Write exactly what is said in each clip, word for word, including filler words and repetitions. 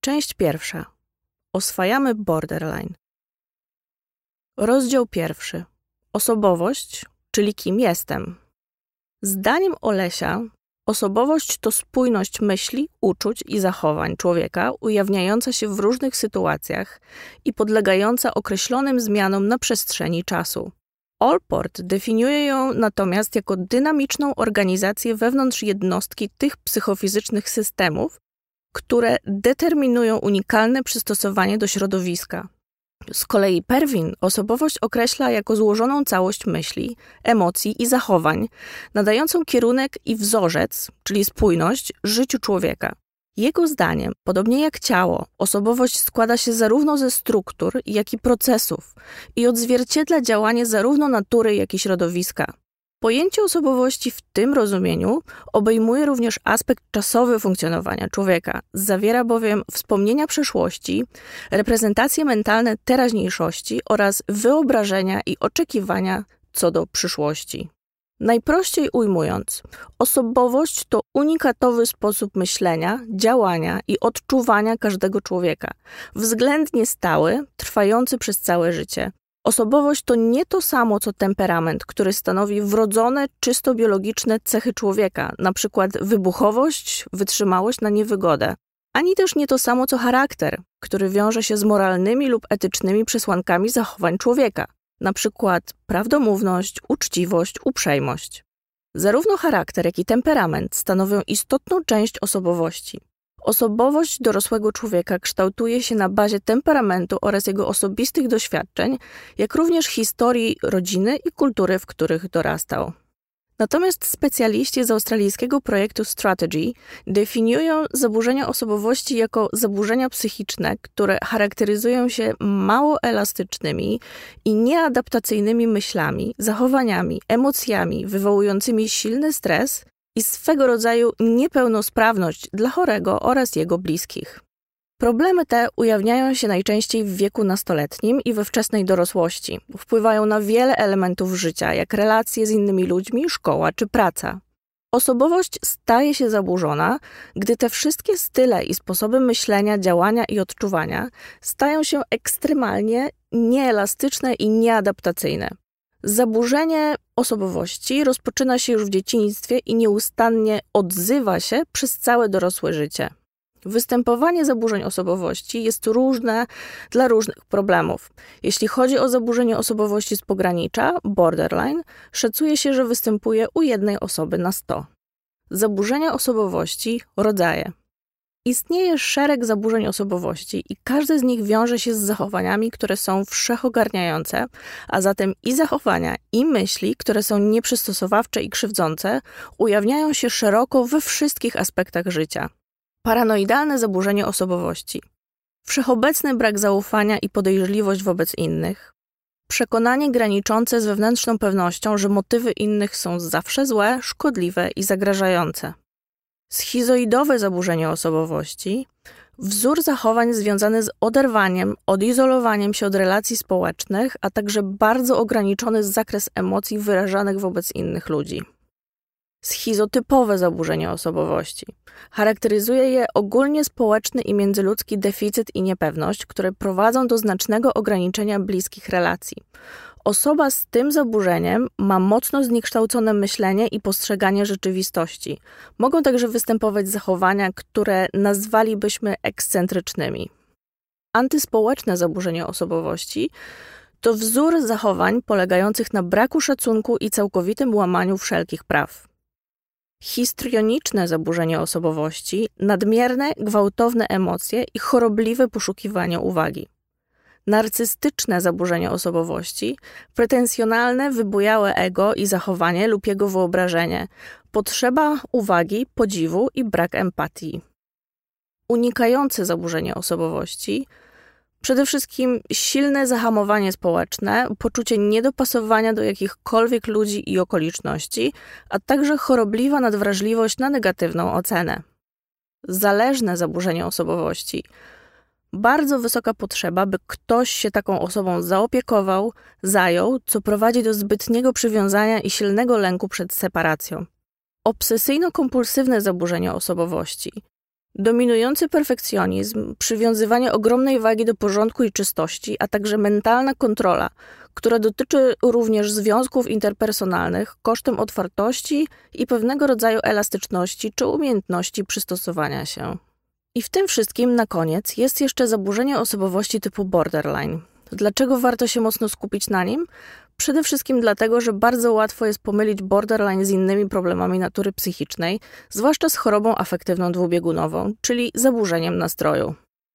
Część pierwsza. Oswajamy borderline. Rozdział pierwszy. Osobowość, czyli kim jestem. Zdaniem Olesia, osobowość to spójność myśli, uczuć i zachowań człowieka ujawniająca się w różnych sytuacjach i podlegająca określonym zmianom na przestrzeni czasu. Allport definiuje ją natomiast jako dynamiczną organizację wewnątrz jednostki tych psychofizycznych systemów, które determinują unikalne przystosowanie do środowiska. Z kolei Perwin osobowość określa jako złożoną całość myśli, emocji i zachowań, nadającą kierunek i wzorzec, czyli spójność, życiu człowieka. Jego zdaniem, podobnie jak ciało, osobowość składa się zarówno ze struktur, jak i procesów i odzwierciedla działanie zarówno natury, jak i środowiska. Pojęcie osobowości w tym rozumieniu obejmuje również aspekt czasowy funkcjonowania człowieka, zawiera bowiem wspomnienia przeszłości, reprezentacje mentalne teraźniejszości oraz wyobrażenia i oczekiwania co do przyszłości. Najprościej ujmując, osobowość to unikatowy sposób myślenia, działania i odczuwania każdego człowieka, względnie stały, trwający przez całe życie. Osobowość to nie to samo, co temperament, który stanowi wrodzone, czysto biologiczne cechy człowieka, np. wybuchowość, wytrzymałość na niewygodę. Ani też nie to samo, co charakter, który wiąże się z moralnymi lub etycznymi przesłankami zachowań człowieka, np. prawdomówność, uczciwość, uprzejmość. Zarówno charakter, jak i temperament stanowią istotną część osobowości. Osobowość dorosłego człowieka kształtuje się na bazie temperamentu oraz jego osobistych doświadczeń, jak również historii rodziny i kultury, w których dorastał. Natomiast specjaliści z australijskiego projektu Strategy definiują zaburzenia osobowości jako zaburzenia psychiczne, które charakteryzują się mało elastycznymi i nieadaptacyjnymi myślami, zachowaniami, emocjami wywołującymi silny stres i swego rodzaju niepełnosprawność dla chorego oraz jego bliskich. Problemy te ujawniają się najczęściej w wieku nastoletnim i we wczesnej dorosłości. Wpływają na wiele elementów życia, jak relacje z innymi ludźmi, szkoła czy praca. Osobowość staje się zaburzona, gdy te wszystkie style i sposoby myślenia, działania i odczuwania stają się ekstremalnie nieelastyczne i nieadaptacyjne. Zaburzenie osobowości rozpoczyna się już w dzieciństwie i nieustannie odzywa się przez całe dorosłe życie. Występowanie zaburzeń osobowości jest różne dla różnych problemów. Jeśli chodzi o zaburzenie osobowości z pogranicza, borderline, szacuje się, że występuje u jednej osoby na sto. Zaburzenia osobowości, rodzaje. Istnieje szereg zaburzeń osobowości i każde z nich wiąże się z zachowaniami, które są wszechogarniające, a zatem i zachowania, i myśli, które są nieprzystosowawcze i krzywdzące, ujawniają się szeroko we wszystkich aspektach życia. Paranoidalne zaburzenie osobowości. Wszechobecny brak zaufania i podejrzliwość wobec innych. Przekonanie graniczące z wewnętrzną pewnością, że motywy innych są zawsze złe, szkodliwe i zagrażające. Schizoidowe zaburzenie osobowości. Wzór zachowań związany z oderwaniem, odizolowaniem się od relacji społecznych, a także bardzo ograniczony zakres emocji wyrażanych wobec innych ludzi. Schizotypowe zaburzenie osobowości. Charakteryzuje je ogólnie społeczny i międzyludzki deficyt i niepewność, które prowadzą do znacznego ograniczenia bliskich relacji. Osoba z tym zaburzeniem ma mocno zniekształcone myślenie i postrzeganie rzeczywistości. Mogą także występować zachowania, które nazwalibyśmy ekscentrycznymi. Antyspołeczne zaburzenie osobowości to wzór zachowań polegających na braku szacunku i całkowitym łamaniu wszelkich praw. Histrioniczne zaburzenie osobowości, nadmierne, gwałtowne emocje i chorobliwe poszukiwanie uwagi. Narcystyczne zaburzenie osobowości, pretensjonalne, wybujałe ego i zachowanie lub jego wyobrażenie, potrzeba uwagi, podziwu i brak empatii. Unikające zaburzenie osobowości, przede wszystkim silne zahamowanie społeczne, poczucie niedopasowania do jakichkolwiek ludzi i okoliczności, a także chorobliwa nadwrażliwość na negatywną ocenę. Zależne zaburzenie osobowości. Bardzo wysoka potrzeba, by ktoś się taką osobą zaopiekował, zajął, co prowadzi do zbytniego przywiązania i silnego lęku przed separacją. Obsesyjno-kompulsywne zaburzenie osobowości. Dominujący perfekcjonizm, przywiązywanie ogromnej wagi do porządku i czystości, a także mentalna kontrola, która dotyczy również związków interpersonalnych kosztem otwartości i pewnego rodzaju elastyczności czy umiejętności przystosowania się. I w tym wszystkim na koniec jest jeszcze zaburzenie osobowości typu borderline. Dlaczego warto się mocno skupić na nim? Przede wszystkim dlatego, że bardzo łatwo jest pomylić borderline z innymi problemami natury psychicznej, zwłaszcza z chorobą afektywną dwubiegunową, czyli zaburzeniem nastroju.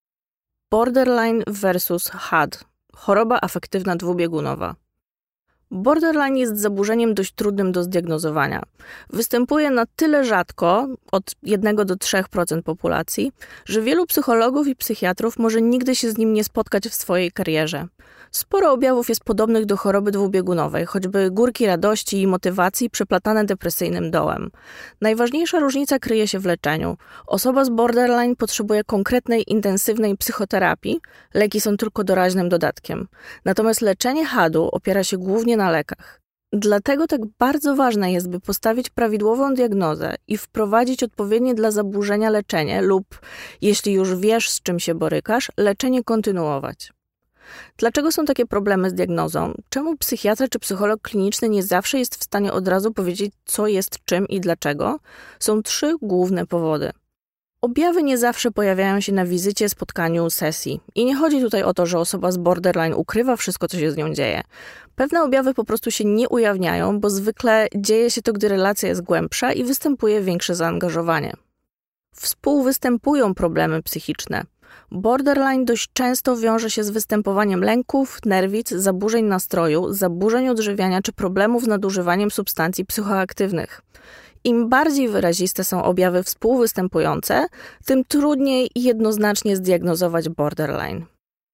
Borderline versus H A D. Choroba afektywna dwubiegunowa. Borderline jest zaburzeniem dość trudnym do zdiagnozowania. Występuje na tyle rzadko, od jednego do trzech procent populacji, że wielu psychologów i psychiatrów może nigdy się z nim nie spotkać w swojej karierze. Sporo objawów jest podobnych do choroby dwubiegunowej, choćby górki radości i motywacji przeplatane depresyjnym dołem. Najważniejsza różnica kryje się w leczeniu. Osoba z borderline potrzebuje konkretnej, intensywnej psychoterapii, leki są tylko doraźnym dodatkiem. Natomiast leczenie H A D-u opiera się głównie na lekach. Dlatego tak bardzo ważne jest, by postawić prawidłową diagnozę i wprowadzić odpowiednie dla zaburzenia leczenie lub, jeśli już wiesz, z czym się borykasz, leczenie kontynuować. Dlaczego są takie problemy z diagnozą? Czemu psychiatra czy psycholog kliniczny nie zawsze jest w stanie od razu powiedzieć, co jest czym i dlaczego? Są trzy główne powody. Objawy nie zawsze pojawiają się na wizycie, spotkaniu, sesji. I nie chodzi tutaj o to, że osoba z borderline ukrywa wszystko, co się z nią dzieje. Pewne objawy po prostu się nie ujawniają, bo zwykle dzieje się to, gdy relacja jest głębsza i występuje większe zaangażowanie. Współwystępują problemy psychiczne. Borderline dość często wiąże się z występowaniem lęków, nerwic, zaburzeń nastroju, zaburzeń odżywiania czy problemów z nadużywaniem substancji psychoaktywnych. Im bardziej wyraziste są objawy współwystępujące, tym trudniej jednoznacznie zdiagnozować borderline.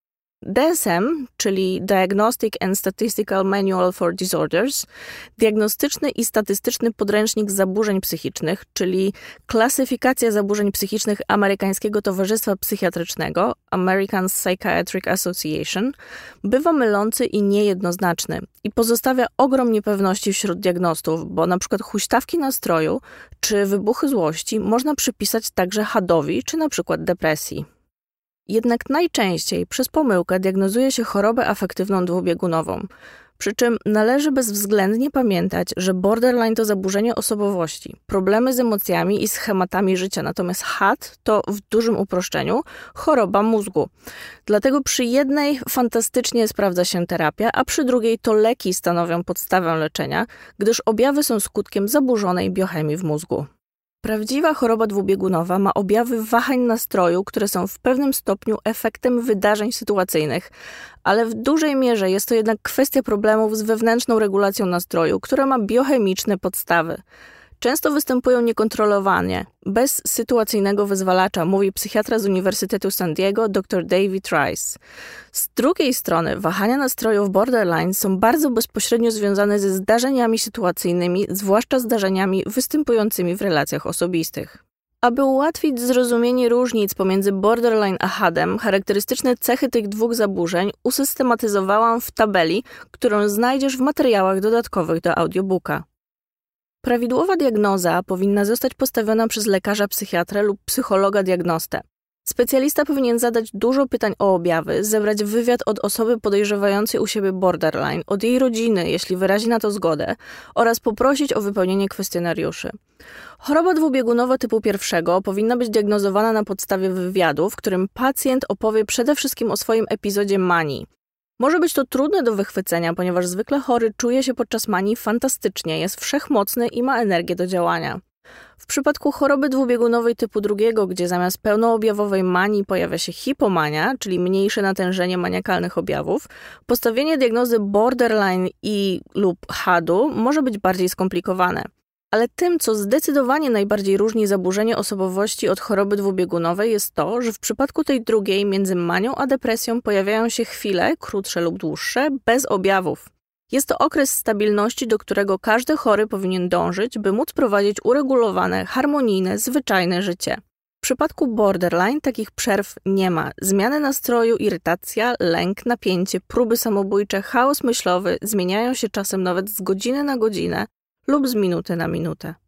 D S M, czyli Diagnostic and Statistical Manual for Disorders, diagnostyczny i statystyczny podręcznik zaburzeń psychicznych, czyli klasyfikacja zaburzeń psychicznych Amerykańskiego Towarzystwa Psychiatrycznego, American Psychiatric Association, bywa mylący i niejednoznaczny i pozostawia ogrom niepewności wśród diagnostów, bo na przykład huśtawki nastroju czy wybuchy złości można przypisać także H A D-owi czy na przykład depresji. Jednak najczęściej przez pomyłkę diagnozuje się chorobę afektywną dwubiegunową. Przy czym należy bezwzględnie pamiętać, że borderline to zaburzenie osobowości, problemy z emocjami i schematami życia, natomiast H A D to w dużym uproszczeniu choroba mózgu. Dlatego przy jednej fantastycznie sprawdza się terapia, a przy drugiej to leki stanowią podstawę leczenia, gdyż objawy są skutkiem zaburzonej biochemii w mózgu. Prawdziwa choroba dwubiegunowa ma objawy wahań nastroju, które są w pewnym stopniu efektem wydarzeń sytuacyjnych, ale w dużej mierze jest to jednak kwestia problemów z wewnętrzną regulacją nastroju, która ma biochemiczne podstawy. Często występują niekontrolowanie, bez sytuacyjnego wyzwalacza, mówi psychiatra z Uniwersytetu San Diego dr David Rice. Z drugiej strony wahania nastrojów borderline są bardzo bezpośrednio związane ze zdarzeniami sytuacyjnymi, zwłaszcza zdarzeniami występującymi w relacjach osobistych. Aby ułatwić zrozumienie różnic pomiędzy borderline a H A D-em, charakterystyczne cechy tych dwóch zaburzeń usystematyzowałam w tabeli, którą znajdziesz w materiałach dodatkowych do audiobooka. Prawidłowa diagnoza powinna zostać postawiona przez lekarza psychiatrę lub psychologa diagnostę. Specjalista powinien zadać dużo pytań o objawy, zebrać wywiad od osoby podejrzewającej u siebie borderline, od jej rodziny, jeśli wyrazi na to zgodę, oraz poprosić o wypełnienie kwestionariuszy. Choroba dwubiegunowa typu pierwszego powinna być diagnozowana na podstawie wywiadu, w którym pacjent opowie przede wszystkim o swoim epizodzie manii. Może być to trudne do wychwycenia, ponieważ zwykle chory czuje się podczas manii fantastycznie, jest wszechmocny i ma energię do działania. W przypadku choroby dwubiegunowej typu drugiego, gdzie zamiast pełnoobjawowej manii pojawia się hipomania, czyli mniejsze natężenie maniakalnych objawów, postawienie diagnozy borderline i lub H A D-u może być bardziej skomplikowane. Ale tym, co zdecydowanie najbardziej różni zaburzenie osobowości od choroby dwubiegunowej, jest to, że w przypadku tej drugiej między manią a depresją pojawiają się chwile, krótsze lub dłuższe, bez objawów. Jest to okres stabilności, do którego każdy chory powinien dążyć, by móc prowadzić uregulowane, harmonijne, zwyczajne życie. W przypadku borderline takich przerw nie ma. Zmiany nastroju, irytacja, lęk, napięcie, próby samobójcze, chaos myślowy zmieniają się czasem nawet z godziny na godzinę lub z minuty na minutę.